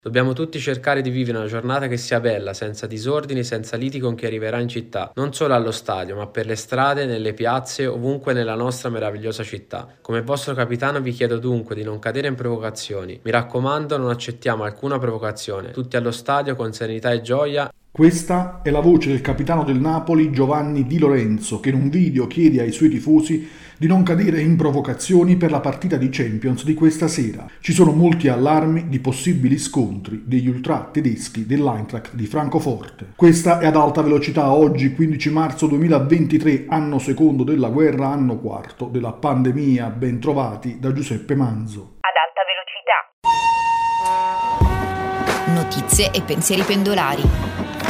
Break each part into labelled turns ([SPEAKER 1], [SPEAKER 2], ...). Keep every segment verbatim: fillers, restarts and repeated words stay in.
[SPEAKER 1] Dobbiamo tutti cercare di vivere una giornata che sia bella, senza disordini, senza liti con chi arriverà in città, non solo allo stadio, ma per le strade, nelle piazze, ovunque nella nostra meravigliosa città. Come vostro capitano vi chiedo dunque di non cadere in provocazioni. Mi raccomando, non accettiamo alcuna provocazione. Tutti allo stadio con serenità e gioia.
[SPEAKER 2] Questa è la voce del capitano del Napoli Giovanni Di Lorenzo, che in un video chiede ai suoi tifosi di non cadere in provocazioni per la partita di Champions di questa sera. Ci sono molti allarmi di possibili scontri degli ultra tedeschi dell'Eintracht di Francoforte. Questa è Ad Alta Velocità, oggi quindici marzo duemilaventitré, anno secondo della guerra, anno quarto della pandemia. Ben trovati da Giuseppe Manzo.
[SPEAKER 3] Ad Alta Velocità.
[SPEAKER 4] Notizie e pensieri pendolari.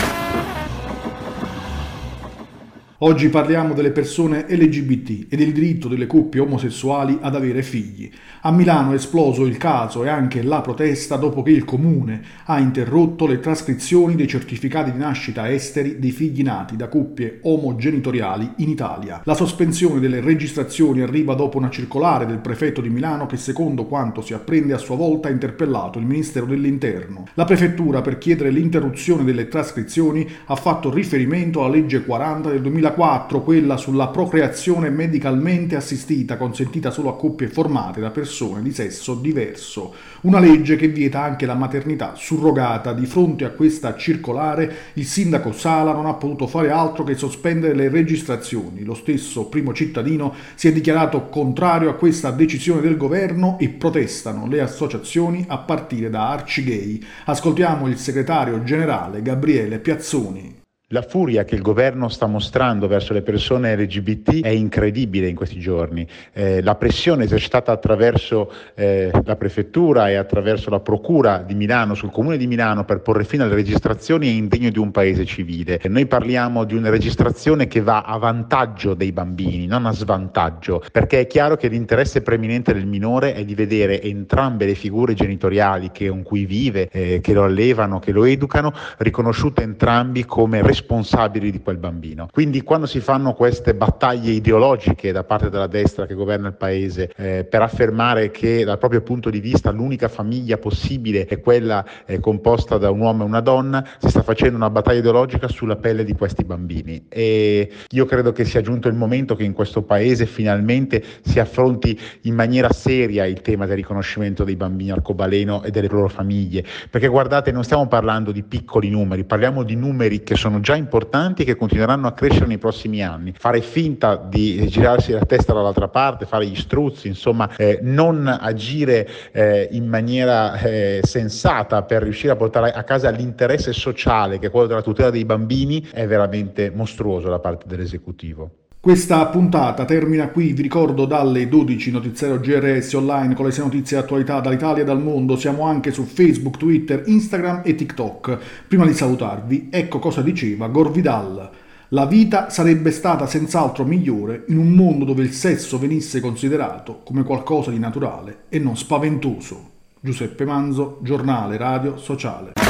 [SPEAKER 2] Oggi parliamo delle persone L G B T e del diritto delle coppie omosessuali ad avere figli. A Milano è esploso il caso e anche la protesta dopo che il comune ha interrotto le trascrizioni dei certificati di nascita esteri dei figli nati da coppie omogenitoriali in Italia. La sospensione delle registrazioni arriva dopo una circolare del prefetto di Milano che, secondo quanto si apprende, a sua volta ha interpellato il Ministero dell'Interno. La prefettura, per chiedere l'interruzione delle trascrizioni, ha fatto riferimento alla legge quaranta del duemilaquattro, quella sulla procreazione medicalmente assistita, consentita solo a coppie formate da persone di sesso diverso. Una legge che vieta anche la maternità surrogata. Di fronte a questa circolare, il sindaco Sala non ha potuto fare altro che sospendere le registrazioni. Lo stesso primo cittadino si è dichiarato contrario a questa decisione del governo e protestano le associazioni a partire da Arcigay. Ascoltiamo il segretario generale Gabriele Piazzoni.
[SPEAKER 5] La furia che il governo sta mostrando verso le persone L G B T è incredibile in questi giorni. Eh, la pressione esercitata attraverso eh, la prefettura e attraverso la procura di Milano sul comune di Milano per porre fine alle registrazioni è indegno di un paese civile. E noi parliamo di una registrazione che va a vantaggio dei bambini, non a svantaggio, perché è chiaro che l'interesse preminente del minore è di vedere entrambe le figure genitoriali che, con cui vive, eh, che lo allevano, che lo educano, riconosciute entrambi come responsabili responsabili di quel bambino. Quindi quando si fanno queste battaglie ideologiche da parte della destra che governa il paese eh, per affermare che dal proprio punto di vista l'unica famiglia possibile è quella eh, composta da un uomo e una donna, si sta facendo una battaglia ideologica sulla pelle di questi bambini, e io credo che sia giunto il momento che in questo paese finalmente si affronti in maniera seria il tema del riconoscimento dei bambini arcobaleno e delle loro famiglie, perché guardate, non stiamo parlando di piccoli numeri, parliamo di numeri che sono già importanti e che continueranno a crescere nei prossimi anni. Fare finta di girarsi la testa dall'altra parte, fare gli struzzi, insomma eh, non agire eh, in maniera eh, sensata per riuscire a portare a casa l'interesse sociale, che è quello della tutela dei bambini, è veramente mostruoso da parte dell'esecutivo.
[SPEAKER 2] Questa puntata termina qui. Vi ricordo dalle dodici notiziario G R S online con le sei notizie e attualità dall'Italia e dal mondo. Siamo anche su Facebook, Twitter, Instagram e TikTok. Prima di salutarvi, ecco cosa diceva Gore Vidal: la vita sarebbe stata senz'altro migliore in un mondo dove il sesso venisse considerato come qualcosa di naturale e non spaventoso. Giuseppe Manzo, giornale radio sociale.